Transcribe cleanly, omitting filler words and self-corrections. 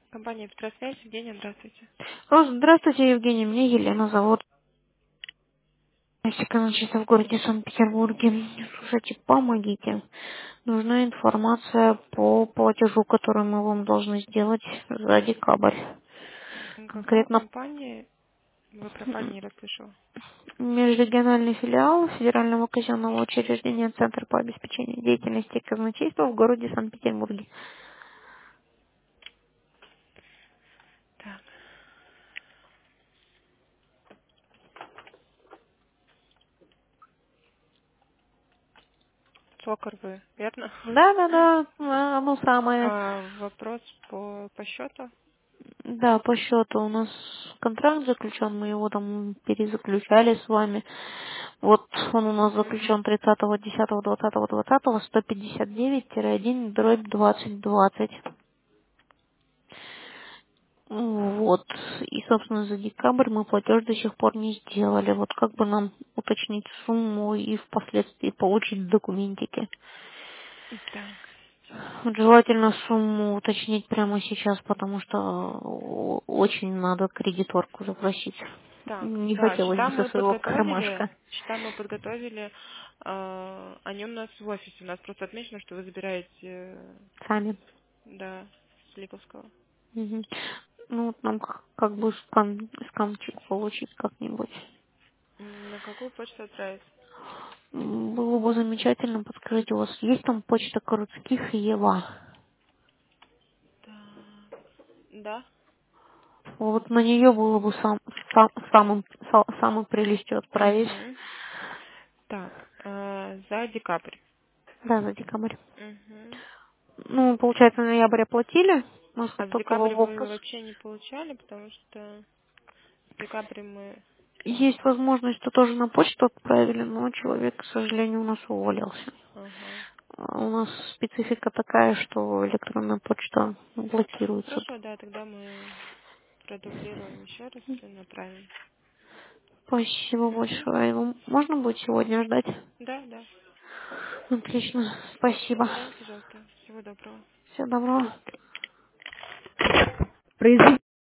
Компания «Петросвязь». Евгения, здравствуйте. Здравствуйте, Евгений. Меня Елена зовут. Чисто в городе Санкт-Петербурге. Слушайте, помогите. Нужна информация по платежу, который мы вам должны сделать за декабрь. Какая Конкретно компания? Вы пропали, не расслышала. межрегиональный филиал Федерального казенного учреждения Центр по обеспечению деятельности казначейства в городе Санкт-Петербурге. Так, Сокор вы, верно? Да, оно самое. Вопрос по счету? Да, по счету у нас контракт заключен, мы его там перезаключали с вами. Вот он у нас Мгм. заключен 30.10.2020, 159-1/2020. Вот. И, собственно, за декабрь мы платеж до сих пор не сделали. Вот как бы нам уточнить сумму и впоследствии получить документики. Так, сейчас. Вот желательно сумму уточнить прямо сейчас, потому что очень надо кредиторку запросить. Так, Не да, хотелось бы счета со мы своего подготовили. кармашка. Они у нас в офисе. У нас просто отмечено, что вы забираете, Сами. да, с Липовского. Мгм. Ну, вот нам как бы скамчик получить как-нибудь. На какую почту отправить? Было бы замечательно, подскажите, у вас есть там почта Коротких и Ева? Так, да. Вот на нее было бы самым прелестью отправить. Угу. Так, за декабрь. Да, за декабрь. Угу. Ну, получается, ноябрь оплатили. У нас А вот в только декабре вы вопрос. вообще не получали, потому что в декабре мы... Есть возможность, что тоже на почту отправили, но человек, к сожалению, у нас уволился. Ага. А у нас специфика такая, что электронная почта блокируется. Хорошо, да, тогда мы продублируем еще раз и направим. Спасибо Угу. большое. Его можно будет сегодня ждать? Да, да. Отлично. Спасибо. Да, пожалуйста. Всего доброго. Всего доброго.